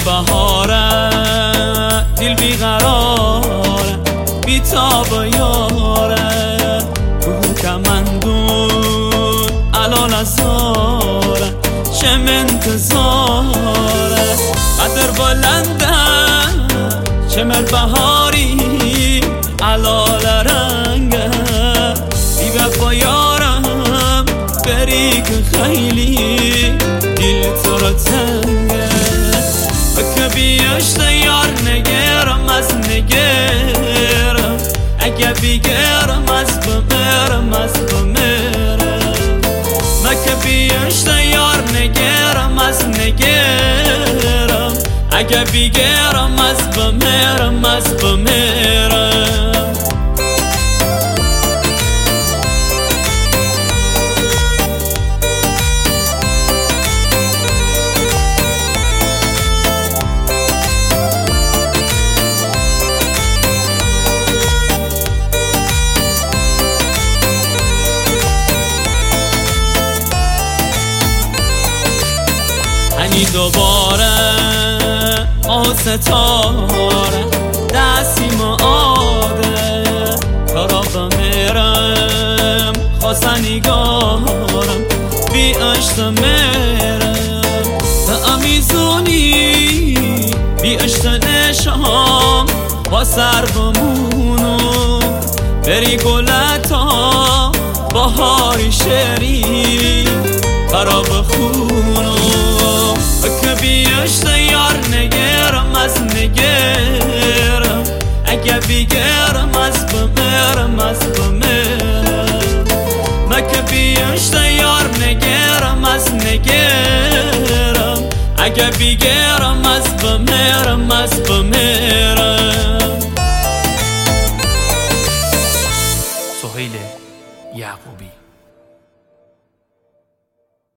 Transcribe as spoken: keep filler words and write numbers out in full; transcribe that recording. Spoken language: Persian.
بهاره دل بیقراره بی تاب و یاره روح کمندون الان ازاره چم انتظاره قدر بلنده چمر بهاری علال رنگه بی وفا یارم بری که خیلی دل تو را تنگه که بیاشت یار نگرم از نگرم اگه بیگرم از بمیرم از بمیرم که بیاشت یار نگرم از نگرم اگه بیگرم از بمیرم از بمیرم هنی دوباره آه ستاره دستیم آده کارا بمیرم خواسته نگارم بی عشق میرم به امیزونی بی عشق نشام با سر بمونم بری گلتا بهاری شری برا بخونم که بیاشت یار نگرم از نگرم اگه بیگرم از بمیرم از بمیرم که بیاشت یار نگرم از نگرم اگه بیگرم از بمیرم از بمیرم. سهیل یعقوبی.